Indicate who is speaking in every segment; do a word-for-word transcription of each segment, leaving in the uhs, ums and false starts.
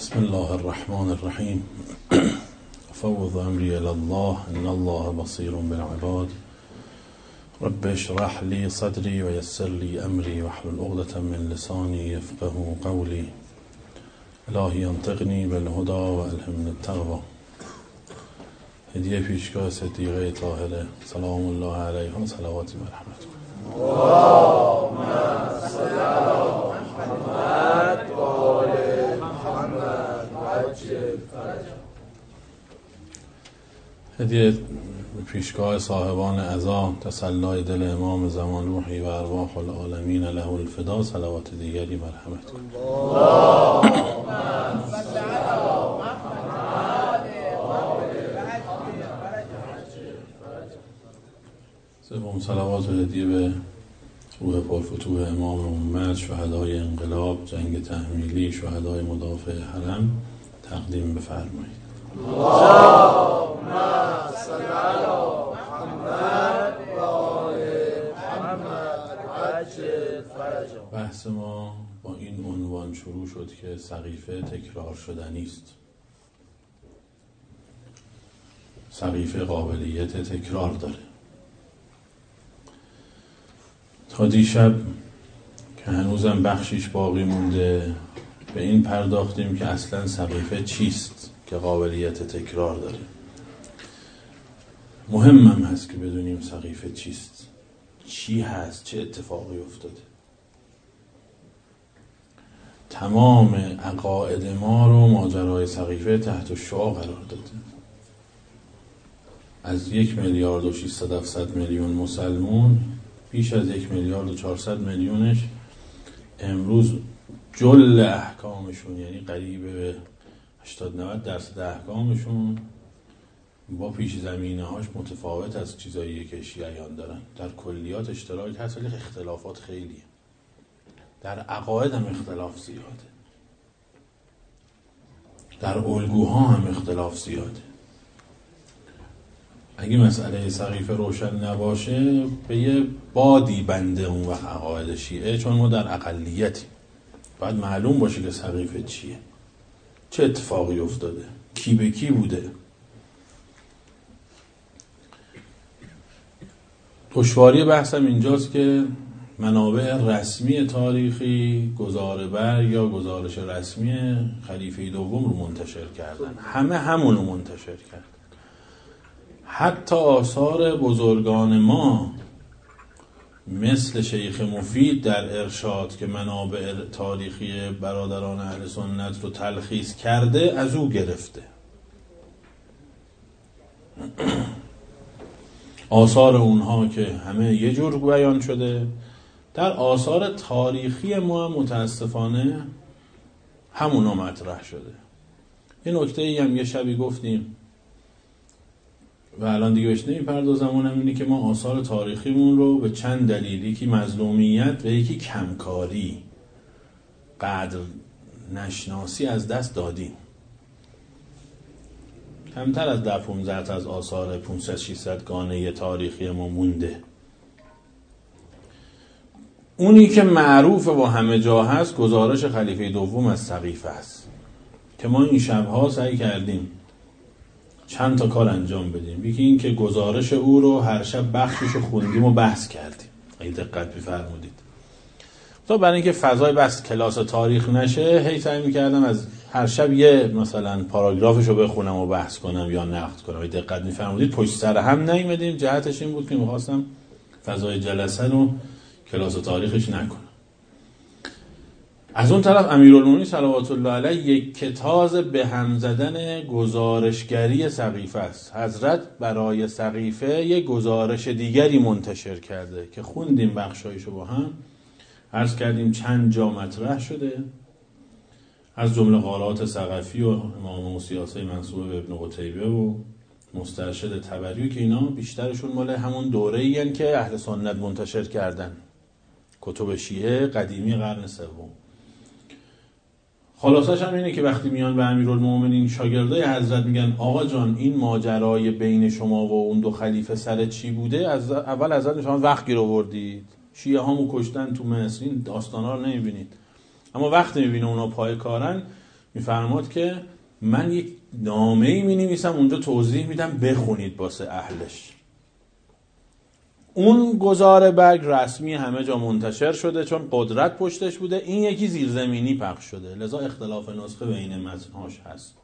Speaker 1: بسم الله الرحمن الرحیم. فوض امری الی الله ان الله بصیر بالعباد. رب اشرح لی صدری و یسر لی امری واحلل عقدة من لسانی یفقهوا قولی. الهی انطقنی بالهدی و الهمنی التقوی. هدیه پیشگاه صدیقه طاهره سلام الله علیها و صلواتی و رحمت.
Speaker 2: اللهم صل علی محمد و آل محمد و عجل فرجهم.
Speaker 1: هدیه پیشگاه صاحبان عزا تسلای دل امام زمان روحی و ارواح العالمین له الفدا، صلوات دیگری مرحمت کن.
Speaker 2: اللهم صل علی محمد و آل محمد و عجل فرجهم.
Speaker 1: سوم صلوات و هدیه به روح پرفتوح امام امت، شهدای انقلاب، جنگ تحمیلی، شهدای مدافع حرم تقدیم بفرمایید.
Speaker 2: اللهم صل علی محمد و آل محمد و عجل فرجهم.
Speaker 1: بحث ما با این عنوان شروع شد که سقیفه تکرار شدنی است. سقیفه قابلیت تکرار داره. تا دیشب که هنوزم بخشیش باقی مونده به این پرداختیم که اصلا سقیفه چیست که قابلیت تکرار داره. مهمم هست که بدونیم سقیفه چیست، چی هست، چه اتفاقی افتاده. تمام عقاید ما رو ماجرای سقیفه تحت شعاع قرار داده. از یک میلیارد و ششصد هفتصد میلیون مسلمون، بیش از یک میلیارد و چهارصد میلیونش امروز جل احکامشون، یعنی قریب به هشتاد نود درصد احکامشون با پیش زمینه هاش متفاوت از چیزایی که شیعیان دارن. در کلیات اشتراک هست ولی اختلافات خیلیه. در عقاید هم اختلاف زیاده، در الگوها هم اختلاف زیاده. اگه مسئله سقیفه روشن نباشه به یه بادی بنده اون وقت عقاید شیعه، چون ما در اقلیتیم. باید معلوم باشه که سقیفه چیه، چه اتفاقی افتاده، کی به کی بوده. دشواری بحثم اینجاست که منابع رسمی تاریخی گزاره بر یا گزارش رسمی خلیفه دوم رو منتشر کردن. همه همون رو منتشر کردن. حتی آثار بزرگان ما مثل شیخ مفید در ارشاد که منابع تاریخی برادران اهل سنت رو تلخیص کرده از او گرفته. آثار اونها که همه یه جور بیان شده، در آثار تاریخی ما متاسفانه همونا مطرح شده. یه نکته ای هم یه شبی گفتیم و الان دیگه بهش نمیپردازم، اونم اینه که ما آثار تاریخیمون رو به چند دلیل، یکی مظلومیت و یکی کمکاری، قدر نشناسی از دست دادیم. کمتر از ده پونزده تا از آثار پانصد ششصد گانه تاریخی ما مونده. اونی که معروف و همه جا هست گزارش خلیفه دوم از سقیفه است که ما این شبها سعی کردیم چند تا کار انجام بدیم. یکی این که گزارش او رو هر شب بخشش رو خوندیم و بحث کردیم، اگه دقت بفرمودید. تا برای اینکه فضای بحث کلاس تاریخ نشه، هی سعی می‌کردم از هر شب یه مثلا پاراگرافش رو بخونم و بحث کنم یا نقد کنم. اگه دقت می‌فرمودید پشت سر هم نیومدیم. جهتش این بود که می‌خواستم فضای جلسه رو کلاس تاریخش نکنم. از اون طرف امیرالمومنین صلوات الله علیه یک کتاز به هم زدن گزارشگری سقیفه است. حضرت برای سقیفه یک گزارش دیگری منتشر کرده که خوندیم بخشایشو با هم، عرض کردیم چند جا مطرح شده، از جمله قارات ثقفی و امام موسیاسه منسوب به ابن قتیبه و مسترشد طبری که اینا بیشترشون مال همون دوره‌ای هستند که اهل سنت منتشر کردن، کتب شیعه قدیمی قرن سوم. خلاصش هم اینه که وقتی میان به امیرالمومنین شاگردای حضرت میگن آقا جان این ماجرای بین شما و اون دو خلیفه سر چی بوده، از اول حضرت شما وقت گیر آوردید، شیعه هامو کشتن تو مصر، این داستانا رو نمیبینید. اما وقتی میبینه اونا پای کارن میفرماد که من یک نامه‌ای می‌نویسم اونجا توضیح میدم بخونید واسه اهلش. اون گزاره برگ رسمی همه جا منتشر شده چون قدرت پشتش بوده، این یکی زیرزمینی پخش شده، لذا اختلاف نسخه بین متن‌هاش هست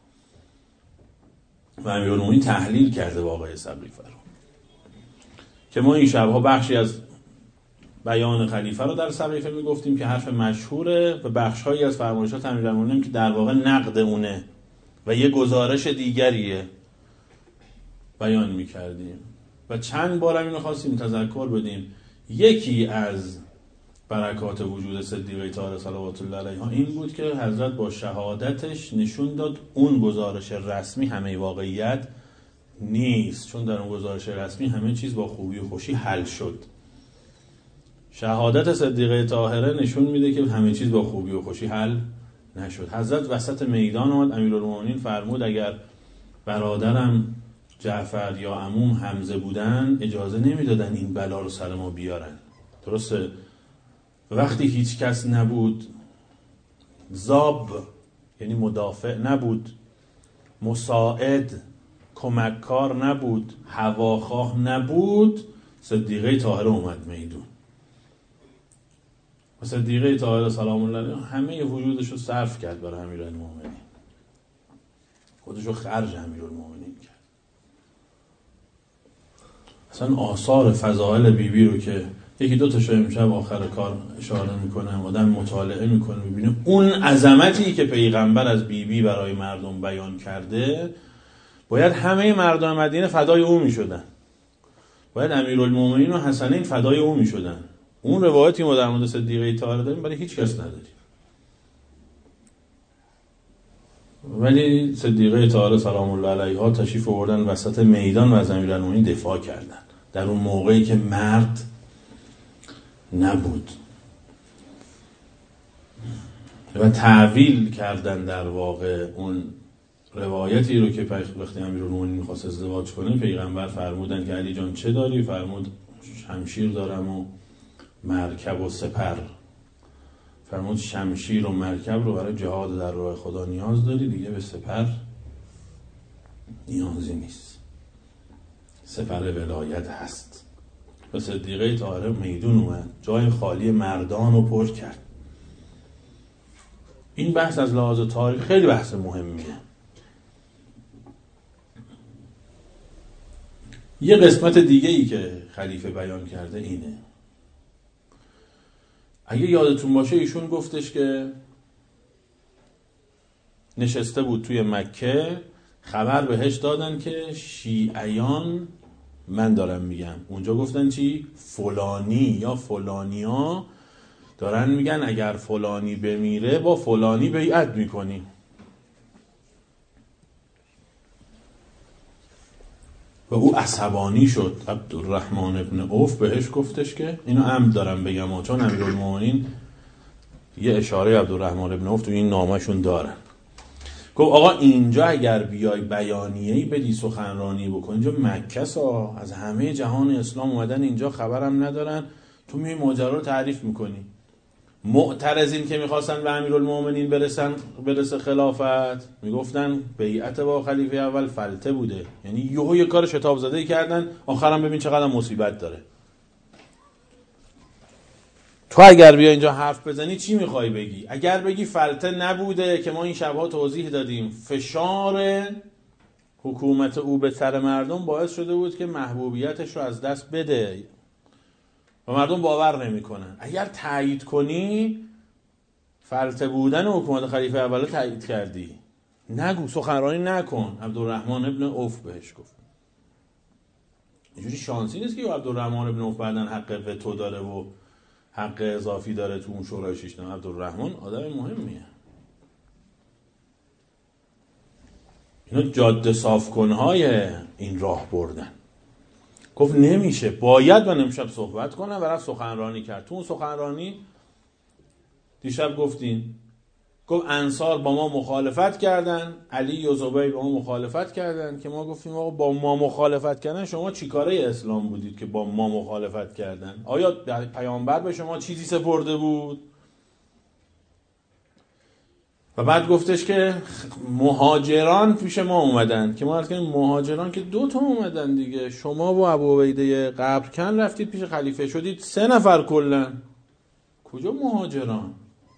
Speaker 1: و امیرالمومنین تحلیل کرده واقعه سقیفه رو که ما این شبها بخشی از بیان خلیفه رو در سقیفه میگفتیم که حرف مشهوره و بخش‌هایی از فرمایشات امیرالمومنین که در واقع نقد اونه و یه گزارش دیگریه بیان میکردیم و چند بار هم اینو خواستیم تذکر بدیم. یکی از برکات وجود صدیقه طاهره صلوات الله علیها این بود که حضرت با شهادتش نشون داد اون گزارش رسمی همه واقعیت نیست، چون در اون گزارش رسمی همه چیز با خوبی و خوشی حل شد. شهادت صدیقه طاهره نشون میده که همه چیز با خوبی و خوشی حل نشد. حضرت وسط میدان آمد، امیرالمومنین فرمود اگر برادرم جعفر یا عموم حمزه بودن اجازه نمیدادن این بلا رو سر ما بیارن. درسته وقتی هیچ کس نبود، زاب یعنی مدافع نبود، مساعد کمککار نبود، هواخواه نبود، صدیقه طاهره اومد میدون و صدیقه طاهره سلام الله علیها همه وجودش رو صرف کرد برای امیرالمومنین، خودش رو خرج امیرالمومنین کرد. اصلا آثار فضائل بی بی رو که یکی دو تا شو امشب آخر کار اشاره میکنم، آدم مطالعه میکنه میبینه اون عظمتی که پیغمبر از بی بی برای مردم بیان کرده، باید همه مردم مدینه فدای او میشدن، باید امیرالمومنین و حسنین فدای او میشدن. اون روایتی ما در مورد صدیقه طاهره داریم برای هیچ کس نداریم، ولی صدیقه طاهره سلام الله علیها تشریف آوردن وسط میدان و از امیرالمومنین دفاع کردن در اون موقعی که مرد نبود و تعویل کردن در واقع اون روایتی رو که وقتی امیرالمومنین می‌خواست ازدواج کنه پیغمبر فرمودن که علی جان چه داری؟ فرمود شمشیر دارم و مرکب و سپر. فرمود شمشیر و مرکب رو برای جهاد در راه خدا نیاز داری، دیگه به سپر نیازی نیست، سپر ولایت هست. و صدیقه طاهره میدون اومد، جای خالی مردان رو پر کرد. این بحث از لحاظ تاریخ خیلی بحث مهمیه. یه قسمت دیگه ای که خلیفه بیان کرده اینه، اگه یادتون باشه ایشون گفتش که نشسته بود توی مکه، خبر بهش دادن که شیعیان، من دارم میگم اونجا گفتن چی؟ فلانی یا فلانیا دارن میگن اگر فلانی بمیره با فلانی بیعت میکنی. و او عصبانی شد. عبدالرحمن ابن عوف بهش گفتش که اینو عمد دارم بگم چون امیرالمومنین یه اشاره عبدالرحمن ابن عوف تو این نامه‌شون دارن. گفت آقا اینجا اگر بیای بیانیه‌ای بدی سخنرانی بکنی، اینجا مکه سا از همه جهان اسلام اومدن اینجا خبرم ندارن، تو می ماجرا رو تعریف میکنی. معترضین که میخواستن به امیرالمومنین برسن برسه خلافت میگفتن بیعت با خلیفه اول فلته بوده، یعنی یهو یه کار شتاب زده کردن، آخرام ببین چقدر مصیبت داره. تو اگر بیا اینجا حرف بزنی چی میخوای بگی؟ اگر بگی فلته نبوده که ما این شبها توضیح دادیم، فشار حکومت او به سر مردم باعث شده بود که محبوبیتش رو از دست بده و مردم باور نمی کنن. اگر تایید کنی فلته بودن حکومت خلیفه اوله تایید کردی، نگو، سخنرانی نکن. عبدالرحمن ابن عوف بهش گفت. اینجوری شانسی نیست که عبدالرحمن ابن عوف بعدن حق وتو داره و حق اضافی داره تو اون شورای شش. عبدالرحمن آدم مهمیه. اینا جاده صاف کنهای این راه بردن. گفت نمیشه، باید من امشب صحبت کنم و رفت سخنرانی کرد. تو اون سخنرانی دیشب گفتین، گفت انصار با ما مخالفت کردن، علی و زبیر با ما مخالفت کردن که ما گفتیم آقا با ما مخالفت کردن شما چیکاره اسلام بودید که با ما مخالفت کردن؟ آیا پیامبر به شما چیزی سپرده بود؟ و بعد گفتش که مهاجران پیش ما اومدن، که ما عرض کردیم مهاجران که دو تا اومدن دیگه، شما و ابو عبیده قبرکن رفتید پیش خلیفه شدید سه نفر کلا، کجا مهاجران؟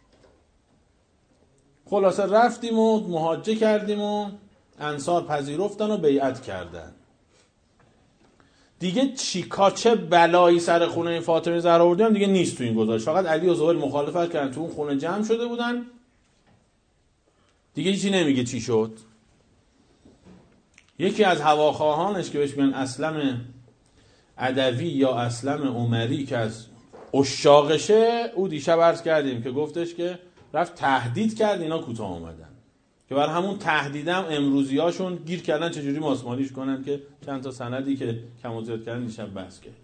Speaker 1: خلاصه رفتیم و مهاجه کردیم و انصار پذیرفتن و بیعت کردن. دیگه چیکار چه بلایی سر خونه فاطمه زهرا آوردن دیگه نیست تو این گزارش، فقط علی و زبیر مخالفت کردن، تو اون خونه جمع شده بودن دیگه، چی نمیگه چی شد. یکی از هواخواهانش که بهش میگن اسلم عدوی یا اسلم عمری که از عشاقشه، او دیشب عرض کردیم که گفتش که رفت تهدید کرد اینا کوتاه اومدن، که بر همون تهدیدم امروزی هاشون گیر کردن چجوری ماسمالیش کنن، که چند تا سندی که کم و زیاد کردن دیشب بحث کرد.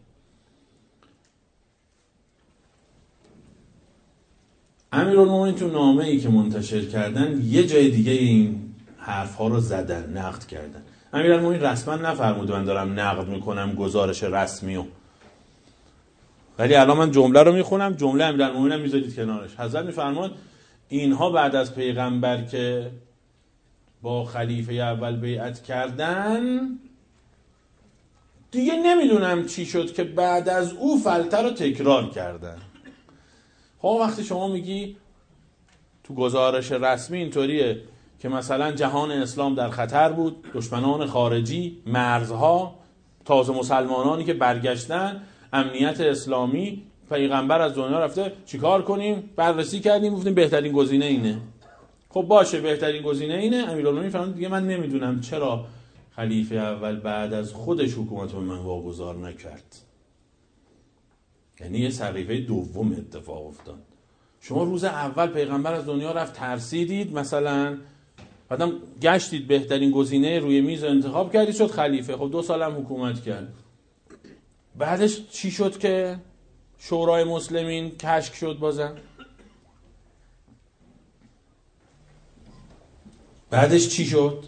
Speaker 1: امیرالمومنین تو نامه‌ای که منتشر کردن یه جای دیگه این حرف‌ها رو زدن، نقد کردن. امیرالمومنین رسما نفرموده من دارم نقد میکنم گزارش رسمیو، ولی الان من جمله رو میخونم، جمله امیرالمومنین هم میذارید کنارش. حضرت میفرماد اینها بعد از پیغمبر که با خلیفه اول بیعت کردن دیگه نمیدونم چی شد که بعد از او فلتر رو تکرار کردن. خب وقتی شما میگی تو گزارش رسمی اینطوریه که مثلا جهان اسلام در خطر بود، دشمنان خارجی، مرزها، تازه مسلمانانی که برگشتن، امنیت اسلامی، پیغمبر از دنیا رفته، چیکار کنیم؟ بررسی کردیم گفتیم بهترین گزینه اینه. خب باشه بهترین گزینه اینه. امیرالمومنین فرمود دیگه من نمیدونم چرا خلیفه اول بعد از خودش حکومت رو من واگذار نکرد. یعنی یه سقیفه دوم اتفاق افتاد. شما روز اول پیغمبر از دنیا رفت ترسیدید مثلا، بعدم گشتید بهترین گزینه روی میز انتخاب کردید شد خلیفه. خب دو سال هم حکومت کرد. بعدش چی شد که شورای مسلمین کشک شد بازم؟ بعدش چی شد؟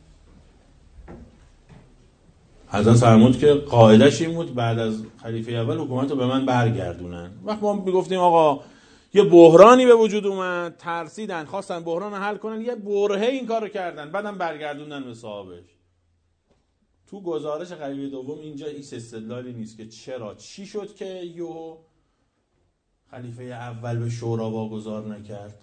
Speaker 1: حضرت فرمود که قاعدش این بود بعد از خلیفه اول حکومت رو به من برگردونن. وقت ما میگفتیم آقا یه بحرانی به وجود اومد، ترسیدن، خواستن بحران رو حل کنن، یه برهه این کار رو کردن، بعدم برگردوندن به صاحبش. تو گزارش خلیفه دوم اینجا هیچ استدلالی نیست که چرا چی شد که یهو خلیفه اول به شورا واگذار نکرد.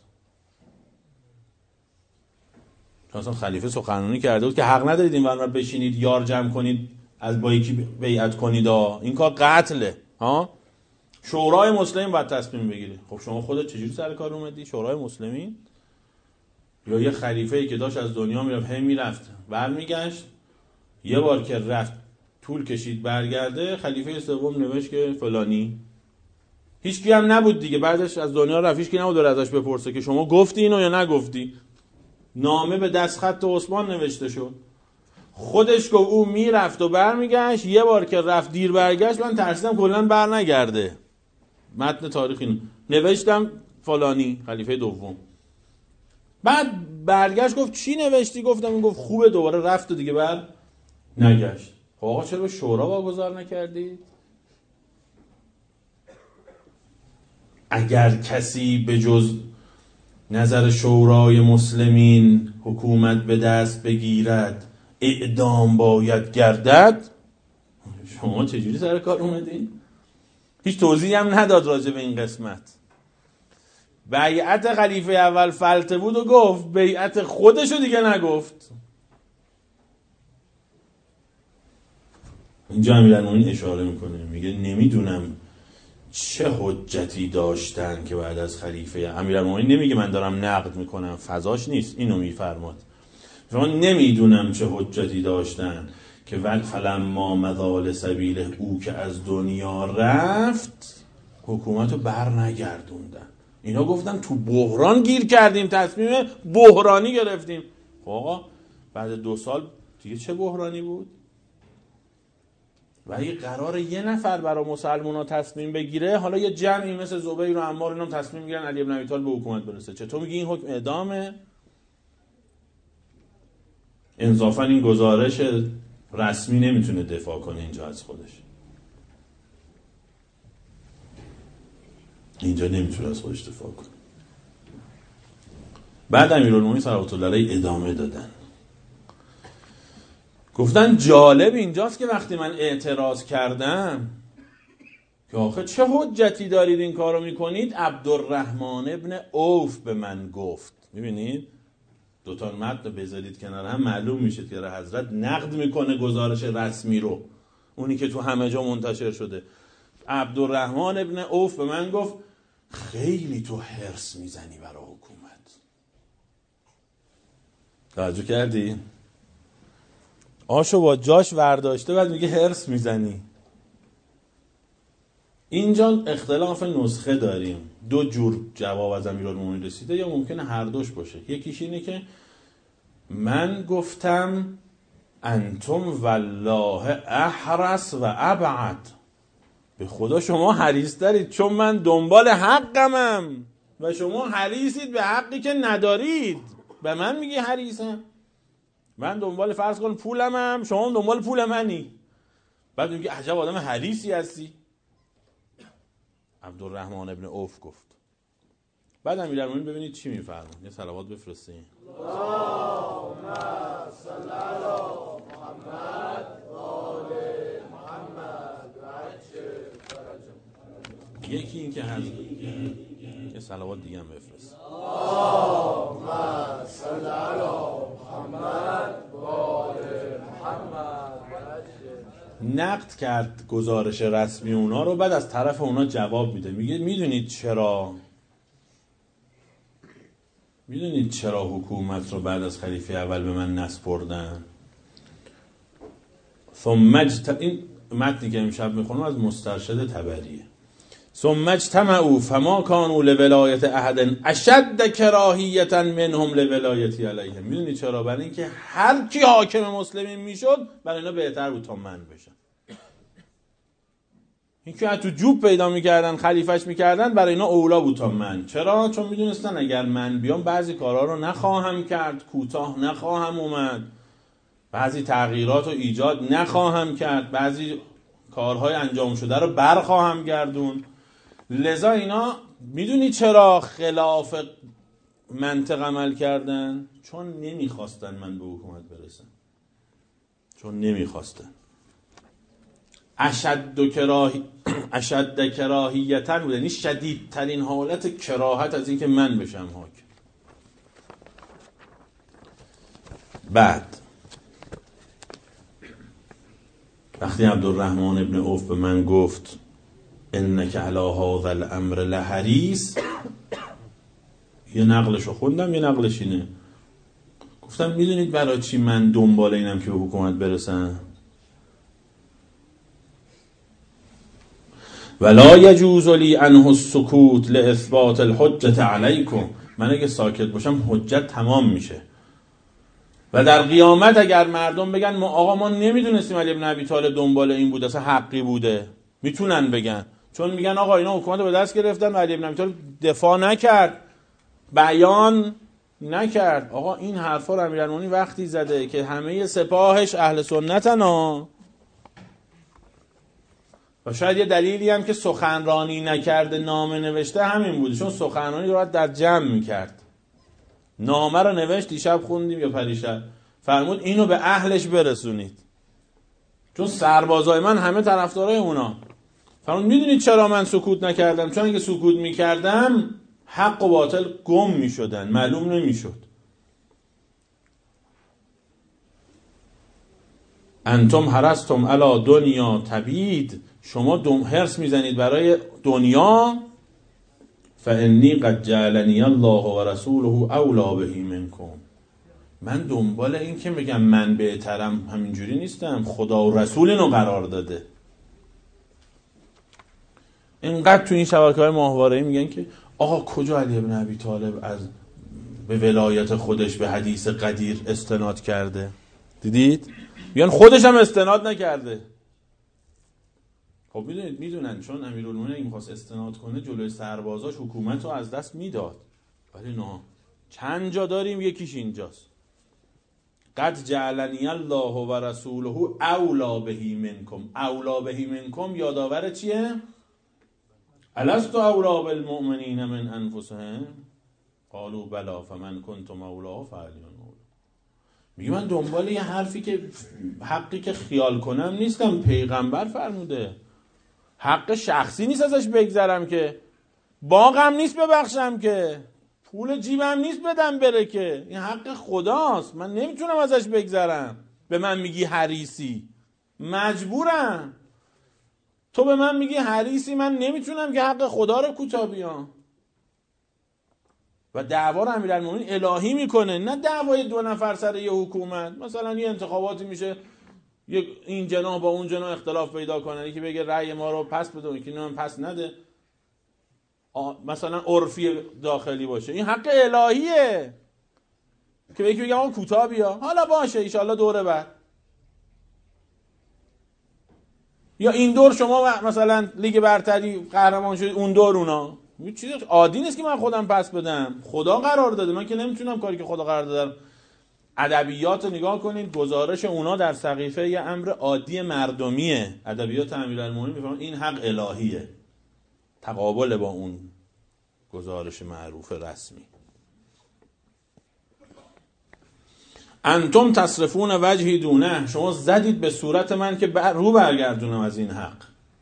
Speaker 1: اصلا خلیفه سخنرانی کرده بود که حق ندارید این ور بشینید یار جمع کنید از با یکی بیعت کنید، این کار قتله ها. شورای مسلمین باید تصمیم بگیره. خب شما خودت چجوری سر کار اومدی؟ شورای مسلمین یا یه خلیفه‌ای که داشت از دنیا میرفت، هم میرفت برمیگشت، یه بار که رفت طول کشید برگرده، خلیفه سوم نوشت که فلانی. هیچ کی هم نبود دیگه بعدش از دنیا رفت، هیچ کی نبود ازش بپرسه که شما گفتی اینو یا نگفتی. نامه به دست خط عثمان نوشته شد، خودش گفت او میرفت و برمیگشت، یه بار که رفت دیر برگشت، من ترسیدم کلا بر نگرده. متن تاریخی نوشتم فلانی خلیفه دوم. بعد برگشت گفت چی نوشتی؟ گفتم این گفت خوبه، دوباره رفت و دیگه بر نگشت. خب آقا چرا به شورا واگذار نکردی؟ اگر کسی به جز نظر شورای مسلمین حکومت به دست بگیرد اعدام باید گردد. شما چجوری سر کار اومدین؟ هیچ توضیحی هم نداد راجع به این قسمت. بیعت خلیفه اول فلته بود و گفت، بیعت خودشو دیگه نگفت. اینجا امیرالمومنین اشاره میکنه، میگه نمیدونم چه حجتی داشتن که بعد از خلیفه. امیرالمومنین نمیگه من دارم نقد میکنم، فضاش نیست، اینو میفرماد. شما نمیدونم چه حجتی داشتن که ول فلما مضال سبیله او که از دنیا رفت حکومتو بر نگردوندن. اینا گفتن تو بحران گیر کردیم، تصمیم بحرانی گرفتیم. خب آقا بعد دو سال دیگه چه بحرانی بود؟ و اگه قراره یه نفر برای مسلمان ها تصمیم بگیره، حالا یه جمعی مثل زبیر و عمار اینا تصمیم میگیرن علی بن ابی طالب به حکومت برسه، چطور میگی این حکم اعدامه؟ انصافا این گزارش رسمی نمیتونه دفاع کنه اینجا از خودش. اینجا نمیتونه از خودش دفاع کنه. بعد امیرالمومنین صلوات الله علیه ادامه دادن، گفتن جالب اینجاست که وقتی من اعتراض کردم که آخه چه حجتی دارید این کارو میکنید، عبدالرحمن ابن عوف به من گفت. میبینید دوتا متن بذارید کنار هم معلوم میشه که حضرت نقد میکنه گزارش رسمی رو، اونی که تو همه جا منتشر شده. عبدالرحمن ابن عوف به من گفت خیلی تو حرص میزنی برای حکومت. توجه کردی؟ آشو با جاش ورداشته بعد میگه حرص میزنی. اینجا اختلاف نسخه داریم، دو جور جواب از امیرالمومنین رسیده، یا ممکنه هر دوش باشه. یکیش اینه که من گفتم انتم والله احرس و ابعد، به خدا شما حریص دارید چون من دنبال حقمم و شما حریصید به حقی که ندارید. به من میگی حریصم، من دنبال فرض کن پولمم، شما دنبال پول منی، بعد میگی عجب آدم حریصی هستی. عبدالرحمن ابن عوف گفت. بعد امیرالمومنین ببینید چی میفرمون، یه صلوات بفرستین.
Speaker 2: اللهم صل علی محمد و آل محمد و عجل فرجهم.
Speaker 1: یکی این که هست یه صلوات دیگه هم بفرست.
Speaker 2: اللهم صل علی محمد و آل محمد و عجل.
Speaker 1: نقد کرد گزارش رسمی اونا رو، بعد از طرف اونا جواب میده، میگه میدونید چرا میدونید چرا حکومت رو بعد از خلیفه اول به من نسپردن؟ ثم اجت... این متنی که امشب میخونم از مسترشد طبریه. ثم اجتمعوا فما كانوا لولایت احد اشد کراهیتا منهم لولایتی علیهم. میدونید چرا؟ برای اینکه هر کی حاکم مسلمین میشد برای اینا بهتر بود تا من بشن. این که تو جوب پیدا میکردن خلیفهش میکردن برای اینا اولا بود تا من. چرا؟ چون میدونستن اگر من بیام بعضی کارها رو نخواهم کرد، کوتاه نخواهم اومد، بعضی تغییرات رو ایجاد نخواهم کرد، بعضی کارهای انجام شده رو برخواهم گردون. لذا اینا میدونی چرا خلاف منطق عمل کردن؟ چون نمیخواستن من به حکومت برسم، چون نمیخواستن. اشد کراهی اشد کراهیتن بود، یعنی شدیدترین حالت کراهت از این که من بشم حاکم. بعد وقتی عبدالرحمن ابن عوف به من گفت انک علی هذا الامر لحریص، یه نقلشو خوندم، یه نقلش اینه. گفتم میدونید برای چی من دنبال اینم که به حکومت برسم؟ ولا یجوز لی عنه السکوت لاثبات الحجة علیکم. من اگه ساکت باشم حجت تمام میشه و در قیامت اگر مردم بگن ما آقا ما نمیدونستیم علی بن ابی طالب دنبال این بود، اصلا حقی بوده، میتونن بگن، چون میگن آقا اینا حکومت رو به دست گرفتن و علی بن ابی طالب دفاع نکرد، بیان نکرد. آقا این حرفا رو امیرالمومنین وقتی زده که همه سپاهش اهل سنتن ها، و شاید یه دلیلی هم که سخنرانی نکرده نامه نوشته همین بوده، چون سخنرانی رو در جمع میکرد. نامه رو نوشت، دیشب خوندیم یا پریشب، فرمود اینو به اهلش برسونید، چون سربازای من همه طرفدارای اونا. فرمود میدونید چرا من سکوت نکردم؟ چون اگه سکوت میکردم حق و باطل گم میشدن، معلوم نمیشد. انتم حرستم علی دنیا تبید، شما دم هرس میزنید برای دنیا. فانی قد جعلنی الله و رسوله اولا بهی منکم. من دنبال این که میگم من بهترم همینجوری نیستم، خدا و رسول اینو قرار داده. اینقدر تو این شبکه‌های ماهواره‌ای میگن که آقا کجا علی بن ابی طالب از به ولایت خودش به حدیث قدیر استناد کرده؟ دیدید؟ میگن خودش هم استناد نکرده. خب میدونید میدونن چون امیرالمومنین اگه میخواست استناد کنه جلوی سربازاش حکومت رو از دست میداد، ولی نه، چند جا داریم، یکیش اینجاست. قد جعلنی الله و رسوله اولا بهی منکم. اولا بهی منکم یادآور چیه؟ الستو اولا بالمؤمنین من انفسهم. قالوا بلا فمن کنت مولاه فعلی مولا. میگه من دنبال یه حرفی که حقی که خیال کنم نیستم، پیغمبر فرموده. حق شخصی نیست ازش بگذرم که، باغم نیست ببخشم که، پول جیبم نیست بدم بره که، این حق خداست، من نمیتونم ازش بگذرم. به من میگی حریصی، مجبورم. تو به من میگی حریصی، من نمیتونم که حق خدا رو کوتاه بیام. و دعوا رو امیرالمومنین الهی میکنه، نه دعوای دو نفر سر یه حکومت. مثلا یه انتخاباتی میشه، این جناح با اون جناح اختلاف پیدا کنه، یکی بگه رأی ما رو پس بده، یکی نه پس نده، مثلا عرفی داخلی باشه. این حق الهیه که یکی بگه آقا کوتاه بیا، حالا باشه ان شاءالله دوره بعد. یا این دور شما مثلا لیگ برتری قهرمان شدید، اون دور اونا. چیز عادی نیست که من خودم پس بدم، خدا قرار داده، من که نمیتونم کاری که خدا قرار داده. ادبیات نگاه کنید، گزارش اونا در سقیفه یه امر عادی مردمیه. ادبیات امیرالمومنین میفهمن این حق الهیه، تقابل با اون گزارش معروف رسمی. انتم تصرفون وجهی دونه، شما زدید به صورت من که بر رو برگردونم از این حق.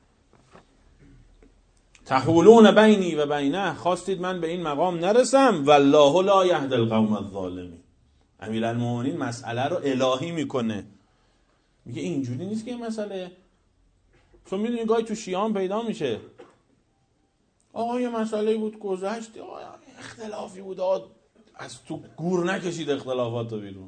Speaker 1: تحولون بینی و بینه، خواستید من به این مقام نرسم. والله لا یهدی القوم الظالمین. امیرالمومنین مسئله رو الهی میکنه، میگه اینجوری نیست که این مسئله. چون میدونی گاهی تو شیعه هم پیدا میشه، آقا یه مسئله بود گذشت، آقا اختلافی بود، آقا از تو گور نکشید اختلافات رو بیرون.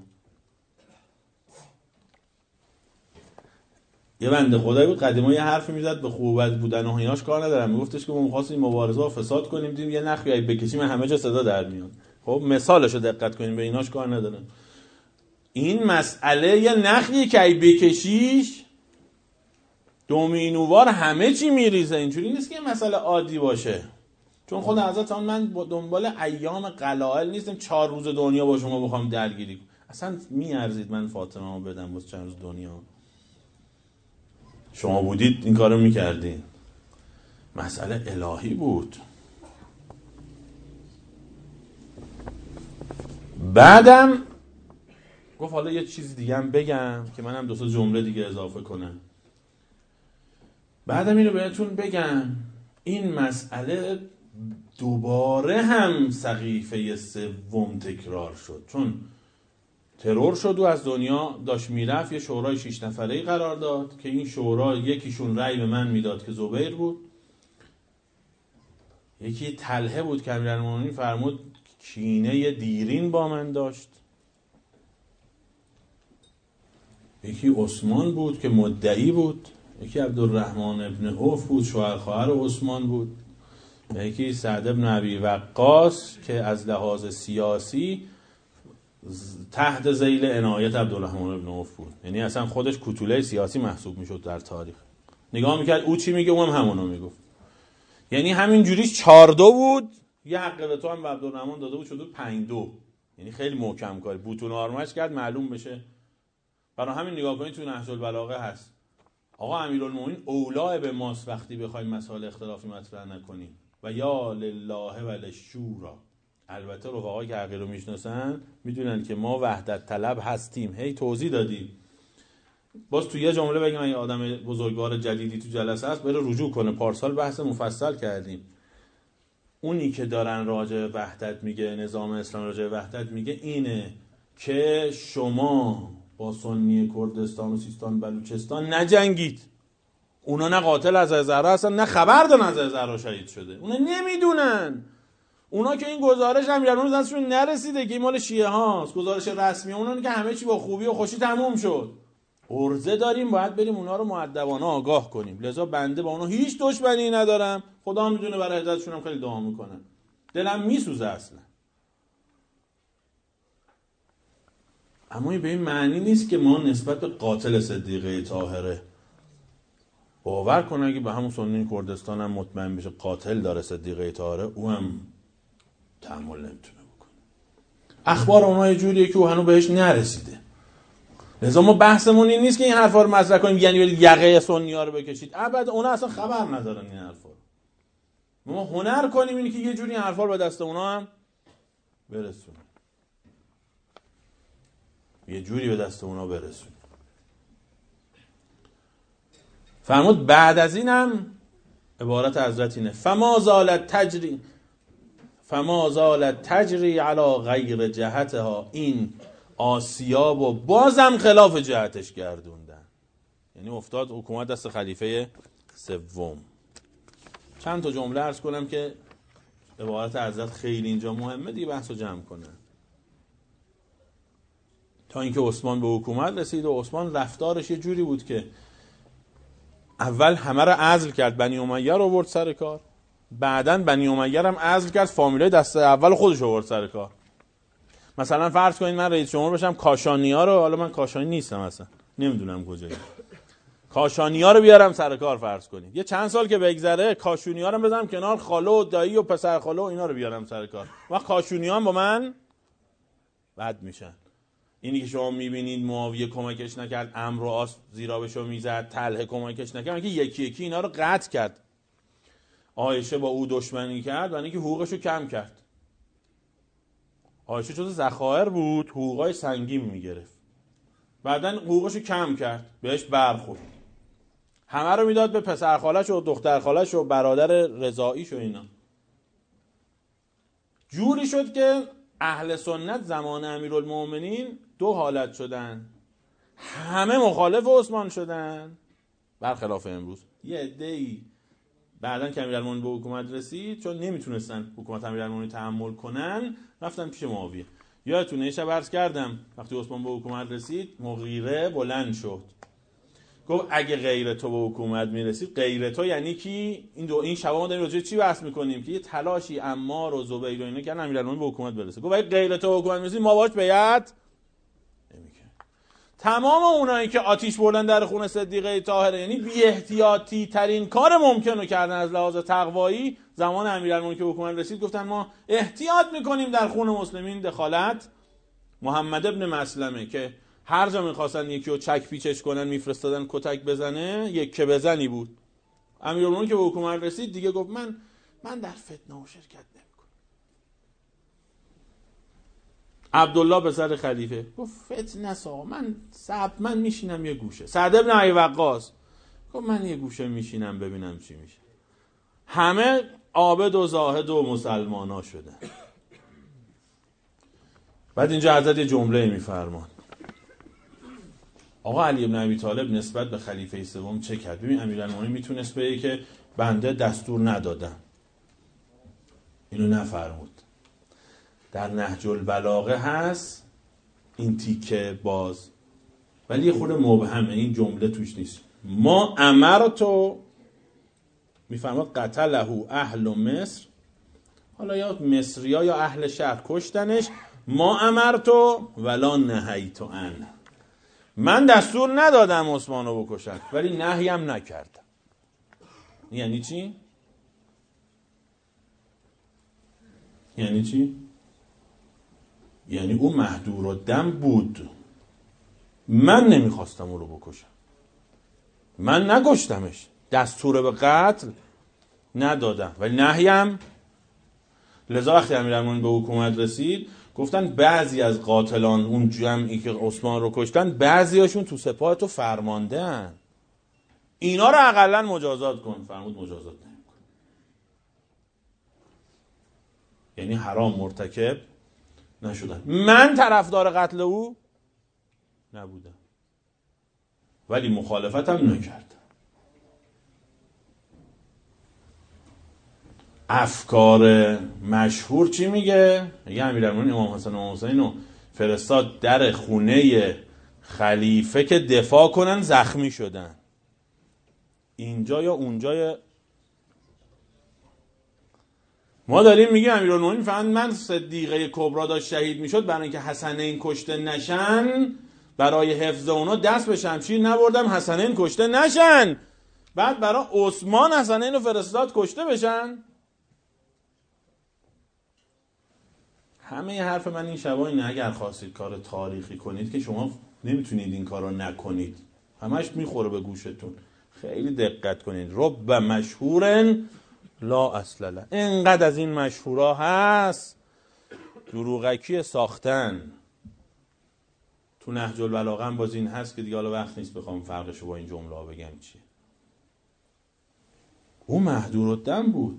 Speaker 1: یه بنده خدایی بود قدیما یه حرفی میزد به خوب و بد بودن و ایناش کار ندارم، میگفتش که ما می‌خواستیم مبارزه و فساد کنیم، دیدیم یه نخی اگه بکشیم همه جا صدا در میاد. خب مثالشو دقت کنیم، به ایناش کار ندارم. این مسئله یه نخی که اگه بکشیش دومینووار همه چی میریزه، اینجوری نیست که یه مسئله عادی باشه. چون خود حضرت آن من دنبال ایام قلائل نیستم چهار روز دنیا با شما بخوام درگیری کنم. اصلا میارزید من فاطمه رو بدم واسه چند روز دنیا؟ شما بودید این کارو میکردین. مسئله الهی بود. بعدم گفت حالا یه چیز دیگه هم بگم که منم دو سه جمله دیگه اضافه کنم. بعدم اینو بهتون بگم، این مسئله دوباره هم سقیفه سوم تکرار شد، چون ترور شد و از دنیا داشت میرفت. یه شورای شش نفره‌ای قرار داد که این شورا یکیشون رأی به من میداد که زبیر بود، یکی طلحه بود که امیرالمومنین فرمود کینه دیرین با من داشت، یکی عثمان بود که مدعی بود، یکی عبدالرحمن ابن عوف بود شوهر خواهر عثمان بود، یکی سعد ابن ابی وقاص که از لحاظ سیاسی تحت ذیل عنایت عبدالرحمن ابن عوف بود، یعنی اصلا خودش کوتوله سیاسی محسوب میشد در تاریخ. نگاه میکرد او چی میگه اونم همونو میگفت، یعنی همین جوریش چهار دو بود، یه حق به تو هم به عبدالرحمن داده بود شده پنج دو، یعنی خیلی محکم کاری بوتون آرمش کرد معلوم بشه. برای همین نگاه کنید تو نهج البلاغه هست آقا امیرالمومنین اولا به ماست وقتی بخوایم مسائل اختلافی مطرح نکنیم و یا لله و للشورا. البته رفقا که عقیده رو میشناسن میدونن که ما وحدت طلب هستیم، هی توضیح دادیم. باز تو یه جمله بگم این آدم بزرگوار جدیدی تو جلسه هست بره رجوع کنه، پارسال بحث مفصل کردیم. اونی که دارن راجع وحدت میگه، نظام اسلام راجع وحدت میگه، اینه که شما با سنی کردستان و سیستان بلوچستان نجنگید. اونا نه قاتل از زهرا هستن نه خبر دارن از زهرا شهید شده، اونا نمیدونن. اونا که این گزارش امیرالمومنین دستشون نرسیده که این مال شیعه هاست، گزارش رسمی اونا که همه چی با خوبی و خوشی تموم شد. عرضه داریم باید بریم اونا رو مؤدبانه آگاه کنیم. لذا بنده با اونا هیچ دشمنی ندارم، خدا میدونه برای هدایتشون هم خیلی دعا میکنم، دلم میسوزه اصلا. اما این به این معنی نیست که ما نسبت به قاتل صدیقه طاهره باور کنه اگه به همون سنی کردستان هم مطمئن بشه قاتل داره صدیقه طاهره، او هم تحمل نمیتونه بکنه. اخبار اونها یه جوریه که او هنوز بهش نرسیده. لذا ما بحثمون این نیست که این حرفا رو مطرح کنیم یعنی برید یقه سنی‌ها رو بکشید. ابدا اونا اصلا خبر ندارن این حرفا. ما هنر کنیم اینی که یه جوری حرفا رو به دست اونا هم برسون، یه جوری به دست اونا برسون. فرمود بعد از اینم عبارت حضرت اینه فما زالت تجری فما زالت تجری علی غیر جهتها، این آسیاب و بازم خلاف جهتش گردوندن، یعنی افتاد حکومت دست خلیفه سوم. چند تا جمله عرض کنم که عبارت حضرت خیلی اینجا مهمه دیگه، بحث رو جمع کنه. تا اینکه عثمان به حکومت رسید و عثمان رفتارش یه جوری بود که اول همه رو عزل کرد، بنی امیه رو آورد سر کار، بعدن بنی امیه هم عزل کرد، فامیلای دست اول خودش رو آورد سر کار. مثلا فرض کنید من رئیس جمهور بشم، کاشانی‌ها رو، حالا من کاشانی نیستم اصلا نمیدونم کجایی، کاشانی‌ها رو بیارم سر کار فرض کنید. یه چند سال که بگذره کاشونی‌ها رو بذارم کنار، خاله و دایی و پسر خاله و اینا رو بیارم سر کار. وقت کاشونی‌ها با من بد میشن. اینی که شما میبینید معاویه کمکش نکرد، عمرو و عاص زیرابشو میزد، طلحه کمکش نکرد، که یکی یکی اینا رو قطع کرد. عایشه با او دشمنی کرد و اینکه حقوقشو کم کرد. عایشه جز ذخایر بود، حقوقای سنگین میگرفت. بعدن حقوقشو کم کرد، بهش برخورد. همه رو میداد به پسر خالش و دختر خالش و برادر رضاییش و اینا. جوری شد که اهل سنت زمان امیرالمومنین دو حالت شدن، همه مخالف عثمان شدن برخلاف امروز. یه عده‌ای بعدن که امیرالمومنین به حکومت رسید، چون نمیتونستن حکومت امیرالمومنین تحمل کنن، رفتن پیش معاویه. یادتونه یه شب عرض کردم وقتی عثمان به حکومت رسید، مغیره بلند شد گفت اگه غیر تو به حکومت میرسید، غیر تو یعنی کی؟ این دو این شبا ما داریم راجع چی بحث میکنیم که یه تلاشی عمار و زبیر و اینا کردن امیرالمومنین به حکومت برسه. گفت اگه غیر تو به حکومت میرسید ما باهاش بیعت نمیکنیم. تمام اونایی که آتش بردن در خون صدیقه طاهره، یعنی بی احتیاطی ترین کار ممکن رو کردن از لحاظ تقوایی، زمان امیرالمومنین که به حکومت رسید گفتن ما احتیاط میکنیم در خون مسلمین دخالت. محمد ابن مسلمه که هر جا میخواستن یکی رو چک پیچش کنن میفرستادن کتک بزنه، یک که بزنی بود. امیرالمومنین که به حکومت رسید دیگه گفت من من در فتنه و شرکت نمیکنم. عبدالله پسر خلیفه گفت فتنه سا من صبر، من میشینم یه گوشه. سعد ابن ابی وقاص گفت من یه گوشه میشینم ببینم چی میشه. همه عابد و زاهد و مسلمانا شدن. بعد اینجا حضرت یه جمله میفرمان، آقا علی بن ابی طالب نسبت به خلیفه سوم چه کرد؟ ببین امیرالمومنین میتونست بگه که بنده دستور ندادم، اینو نفرمود. در نهج البلاغه هست این تیکه باز، ولی یه خورده مبهمه، این جمله توش نیست. ما امرتو میفرماد قتله اهل مصر، حالا یا مصریا یا اهل شهر کشتنش، ما امرتو ولا نهیتو عنه، من دستور ندادم عثمانو بکشن ولی نهیم نکردم. یعنی چی؟ یعنی چی؟ یعنی او محدور الدم بود، من نمیخواستم او رو بکشم، من نکشتمش، دستور به قتل ندادم ولی نهیم. لذا وقتی امیرالمومنین به حکومت رسید گفتن بعضی از قاتلان اون جمعی که عثمان رو کشتن بعضیاشون تو سپاه تو فرمانده ان، اینا رو اقلا مجازات کن. فرمود مجازات نمی‌کنم. یعنی حرام مرتکب نشدن. من طرفدار قتل او نبودم ولی مخالفتم نکردم. افکار مشهور چی میگه؟ میگه امیرالمومنین امام حسن و حسین رو فرستاد در خونه خلیفه که دفاع کنن، زخمی شدن اینجا یا اونجا. یا ما داریم میگه امیرالمومنین فهمید من صدیقه کبرا داشت شهید میشد، برای اینکه حسنین کشته نشن، برای حفظ اونا دست به شمشیر نبردم حسنین کشته نشن، بعد برای عثمان حسنین رو فرستاد کشته بشن. همه حرف من این شبا اینه اگر خواستید کار تاریخی کنید که شما نمیتونید این کار رو نکنید، همش میخوره به گوشتون. خیلی دقت کنید. رب مشهورن لا اصل له، اینقدر از این مشهورا هست دروغکی ساختن. تو نهج البلاغه هم باز این هست که دیگه حالا وقت نیست بخوام فرقشو با این جمله ها بگم چیه. او مهدورالدم بود،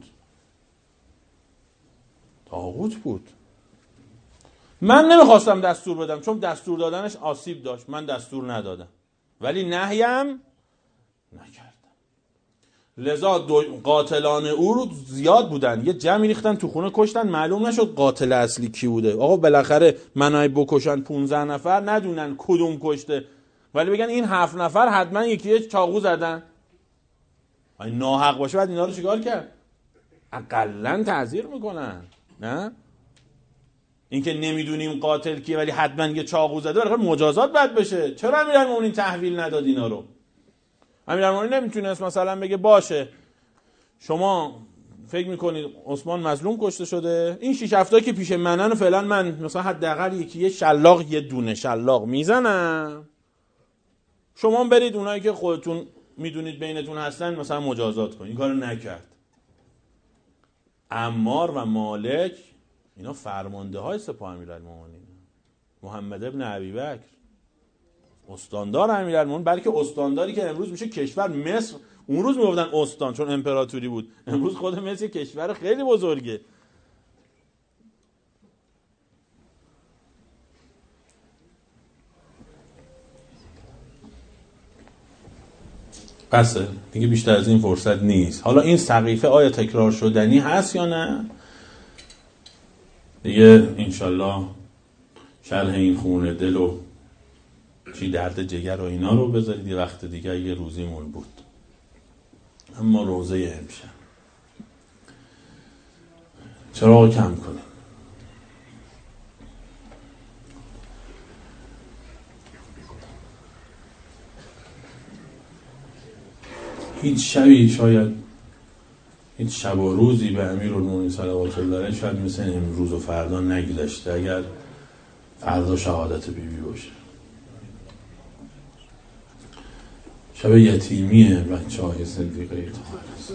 Speaker 1: طاغوت بود. من نمیخواستم دستور بدم چون دستور دادنش آسیب داشت، من دستور ندادم، ولی نهیم نکردم. لذا قاتلان او رو زیاد بودن، یه جمعی ریختن تو خونه کشتن، معلوم نشد قاتل اصلی کی بوده. آقا بالاخره منای بکشن پونزده نفر ندونن کدوم کشته، ولی بگن این هفت نفر حتما یکی یه چاقو زدن. این ناحق باشه بعد اینا رو چیکار کرد؟ اقلن تعذیر میکنن. نه اینکه نمیدونیم قاتل کیه ولی حتما یه چاقو زده، بالاخره مجازات باید بشه. چرا امیرالمومنین تحویل نداد اینا رو؟ امیرالمومنین نمیتونست مثلا بگه باشه شما فکر میکنید عثمان مظلوم کشته شده، این شش هفته که پیش منن فعلا من مثلا حداقل یکی یه شلاق یه دونه شلاق میزنم، شما برید اونایی که خودتون میدونید بینتون هستن مثلا مجازات کنید. این کارو نکرد. عمار و مالک اینا فرمانده های سپاه امیرالمومنین. محمد ابن ابیبکر استاندار امیرالمومنین، بلکه استانداری که امروز میشه کشور مصر. اون روز میگفتن استان چون امپراتوری بود، امروز خود مصر کشور خیلی بزرگه. بسه دیگه، بیشتر از این فرصت نیست. حالا این سقیفه آیا تکرار شدنی هست یا نه دیگه انشالله شرح این خونه دل و چی درد جگر و اینا رو بذارید یه وقت دیگه، یه روزیمون بود. اما روزه امشب چراغ کم کنیم. هیچ شبی، شاید هیچ شب و روزی به امیرالمومنین صلوات الله علیه شاید مثل امروز و فردا نگذشته اگر فردا شهادت بی بی باشه. شب یتیمیه بچه های صدیقه طاهر است.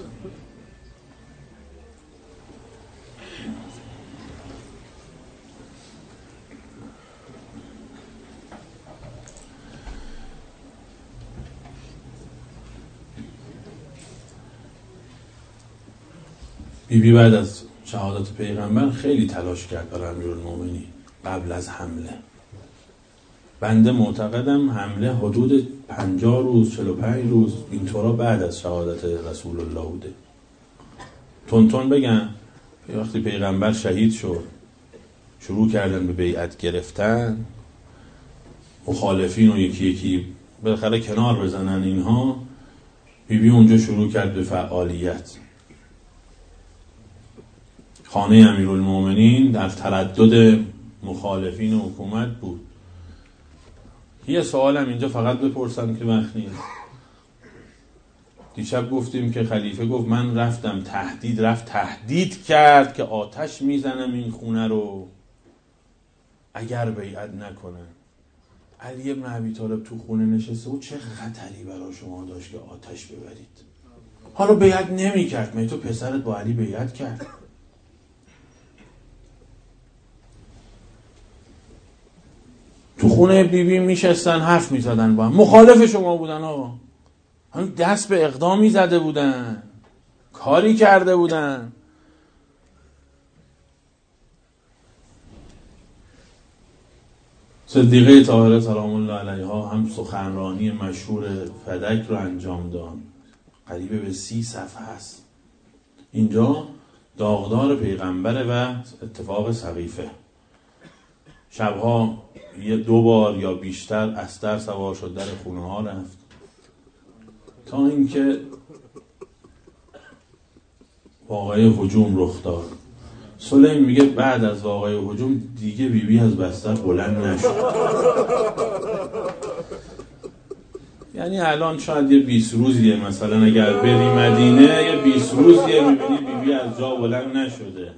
Speaker 1: بی بی بعد از شهادت پیغمبر خیلی تلاش کرد برای امیرالمومنین قبل از حمله. بنده معتقدم حمله حدود پنجاه روز چهل و پنج روز اینطورا بعد از شهادت رسول الله بوده. تون تون بگم وقتی پیغمبر شهید شد شروع کردن به بیعت گرفتن، مخالفین و یکی یکی بالاخره کنار بزنن اینها، بی بی اونجا شروع کرد به فعالیت. خانه امیرالمومنین در تردد مخالفین و حکومت بود. یه سوالم اینجا فقط بپرسم که وقت نیست. دیشب گفتیم که خلیفه گفت من رفتم تهدید، رفت تهدید کرد که آتش میزنم این خونه رو اگر بیعت نکنن. علی ابن ابی طالب تو خونه نشسته و چه خطری برای شما داشت که آتش ببرید؟ حالا بیعت نمی کرد، می تو پسرت با علی بیعت کرد. تو خونه بی بی میشستن حرف میزدن با هم، مخالف شما بودن آقا، هم دست به اقدامی زده بودن، کاری کرده بودن. صدیقه طاهره سلام الله علیها هم سخنرانی مشهور فدک رو انجام داد، قریبه به سی صفحه است. اینجا داغدار پیغمبره و اتفاق سقیفه. شبها یه دو بار یا بیشتر استر سوار شد در خونه ها رفت تا اینکه واقعه هجوم رخ داد. سلیم میگه بعد از واقعه هجوم دیگه بیبی بی از بستر بلند نشد. یعنی الان شاید یه بیست روزیه مثلا اگر بری مدینه یه بیست روزیه میبینی بیبی بی از جا بلند نشده.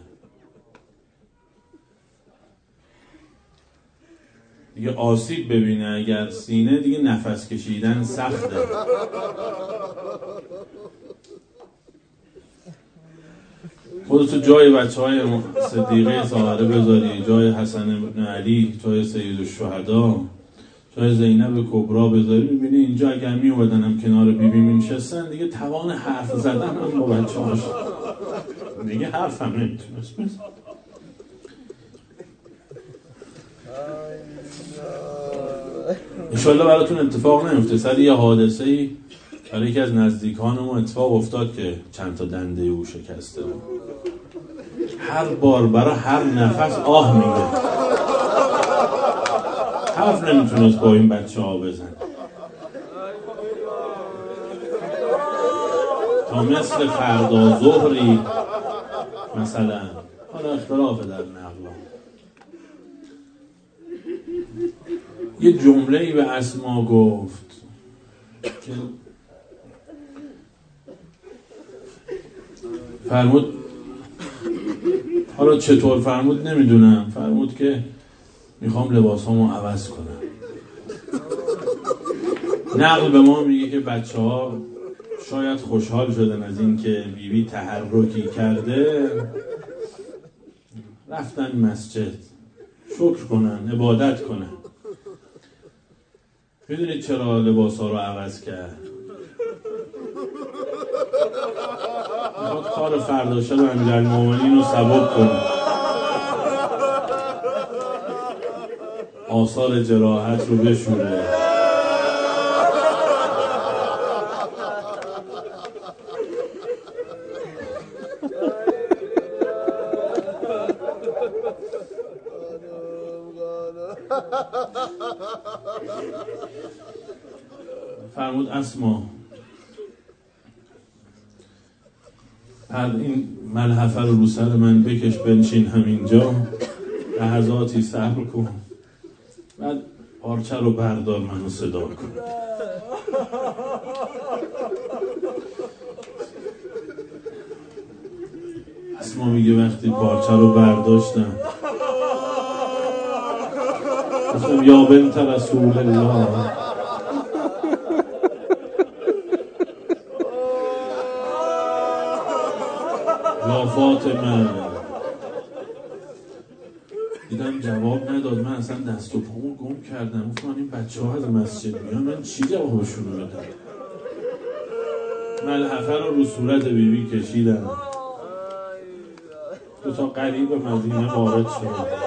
Speaker 1: دیگه آسیب ببینه اگر سینه دیگه نفس کشیدن سخته. خودتو جای بچه های صدیقه طاهره بذاری، جای حسن بن علی، جای سید الشهدا، جای زینب کبرا بذاری، میبینی اینجا اگر میومدنم کنار بیبی میشستن دیگه توان حرف زدن هم با بچه هاش دیگه حرف هم نمیتونست بزن. انشالله براتون اتفاق نیفته. سر یه حادثه ای برای یکی از نزدیکانمون اتفاق افتاد که چند تا دنده او شکسته بود. هر بار برای هر نفس آه میگه، حرف نمیتونست با این بچه ها بزن، تا مثل فردا ظهری مثلا، حالا اختلاف در نقل. یه جمله‌ای به اسما گفت که فرمود، حالا چطور فرمود نمیدونم، فرمود که میخوام لباسامو عوض کنم. نقل به ما میگه که بچه ها شاید خوشحال شدن از این که بیبی تحرکی کرده، رفتن مسجد شکر کنن، عبادت کنن. میدونید چرا لباسا رو عوض کرد؟ میخواد کار فردا شب امیرالمومنین رو سبک کنه، آثار جراحت رو بشوره. فرمود اسما هر این ملحفه رو رو سر من بکش، بنشین همینجا لحظاتی صبر کن، بعد پارچه رو بردار منو صدا کن. اسما میگه وقتی پارچه رو برداشتم گفتم یا بنت رسول الله، یا فاطمه. دیدم جواب نداد، من اصلا دست و پامو گم کردم. گفتم این بچه ها از مسجد میان، من چی جوابشون رو بدم؟ ملحفه رو رو صورت بیبی کشیدم، دو تا قریب مدینه وارد شد.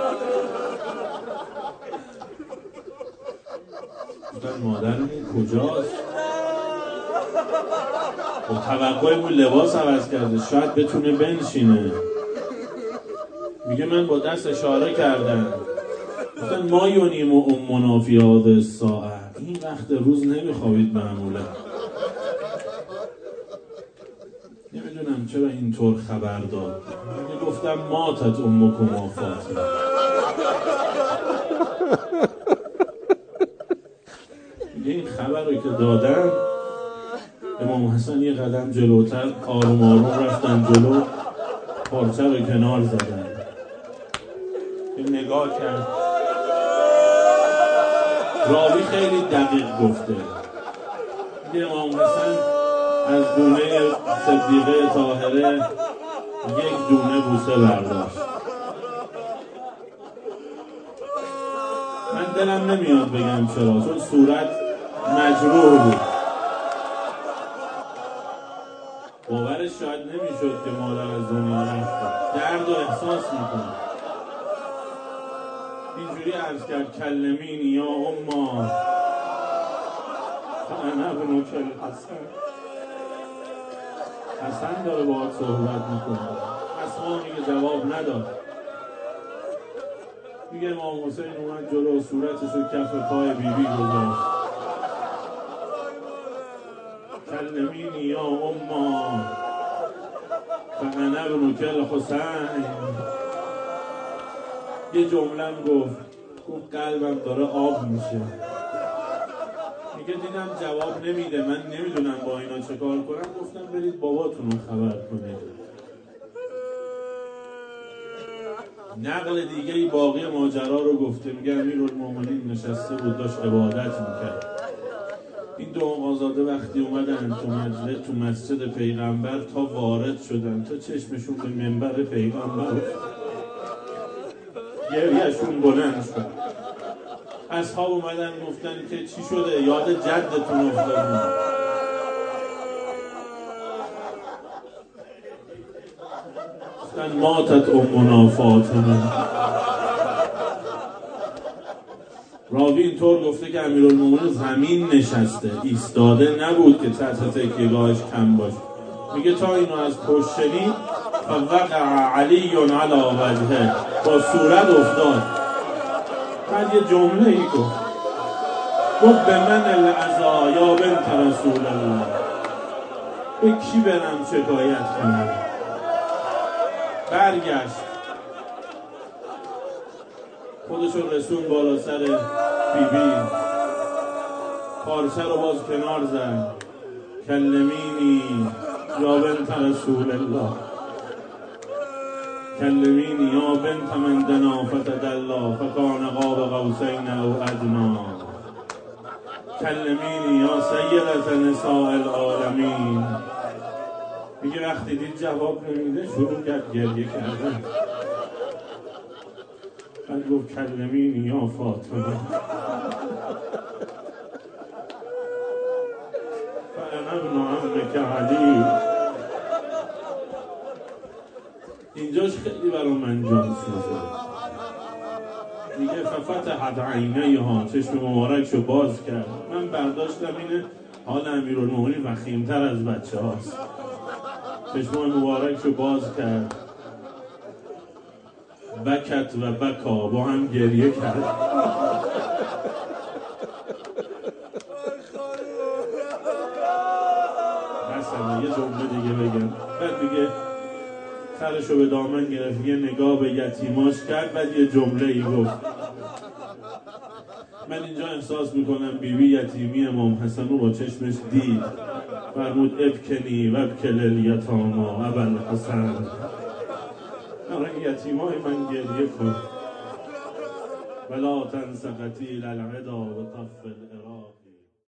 Speaker 1: گفتن مادرمون کجاست؟ و توقعمون لباس عوض کرده، شاید بتونه بنشینه. میگه من با دست اشاره کردم. گفتن ما یونیم و امنا فی هذه الساعه، این وقت روز نمیخوابید معمولا. نمیدونم چرا اینطور خبر داد. میگه گفتم ماتت امکما فاطمه. میگه این خبر رو که دادم، امام حسن یه قدم جلوتر آروم آروم رفتن جلو، پارچه رو کنار زدن. این نگاه کرد، راوی خیلی دقیق گفته. میگه امام حسن از دونه صدیقه طاهره یک دونه بوسه برداشت. من دلم نمیاد بگم چرا، چون صورت مجروح بود. باورش شاید نمیشد که مادر از دنیا رفته، درد و احساس میکنه. اینجوری عرض کرد کلمینی یا اما انا ابن کل حسن. حسن داره باهات صحبت میکنه. اسما میگه جواب نداد. میگه امام حسین اومد جلو، صورتشو کف پای بیبی گذاشت. کلمینی یا اما فانا ابن کل حسین. یه جمله گفت، گفت قلبم داره آب میشه. میگه دیدم جواب نمیده، من نمیدونم با اینا چه کار کنم. گفتم برید باباتون رو خبر کنید. نقل دیگه ای باقی ماجرا رو گفته. میگه امیرالمومنین نشسته بود داشت عبادت میکرد، این دو آقازاده وقتی اومدن تو مجلس تو مسجد پیغمبر تا وارد شدن تا چشمشون به منبر پیغمبر گریهشون بلند شد. اصحاب اومدن گفتن که چی شده؟ یاد جدتون افتادیم. گفتن ماتت امنا فاطمه. راوی اینطور گفته که امیرالمومنین زمین نشسته، ایستاده نبود که سطح تکیه‌گاهش کم باشه. میگه تا اینو از پشت شنید فوقع علی علی وجهه، با صورت افتاد. بعد یه جمله ای گفت گفت به من العزا یا بنت رسول الله، به کی برم شکایت کنم؟ برگشت خودشو رسون بالا سر بی بی، پارچه رو باز کنار زد. کلمینی یا بنت رسول الله، کلمینی یا بنت من دنا فتدلا فکان قاب قوسین او ادنا، کلمینی یا سیدة نساء العالمین. میگه وقتی دید جواب نمیده شروع کرد گریه کردن. بعد گفت کلمینی یا فاطمه فانا ابن عمک علی. اینجاش خیلی برای من جان سوزه. میگه ففتحت عینیها، چشم مبارکشو باز کرد. من برداشتم اینه حال امیرالمومنین وخیم‌تر از بچه هاست. چشم مبارکشو باز کرد، بکت و بکا، با هم گریه کرد. مثلا یه جمله دیگه بگم. بعد دیگه سرشو به دامن گرفت، یه نگاه به یتیماش کرد. بعد یه جمله ای گفت. من اینجا احساس میکنم بیبی یتیمی امام حسن رو با چشمش دید. فرمود ابکنی و ابکل الیتاما ابوالحسن، برای یتیمای من گریه کن. ولا تنس قتیل العدا و طف العراق.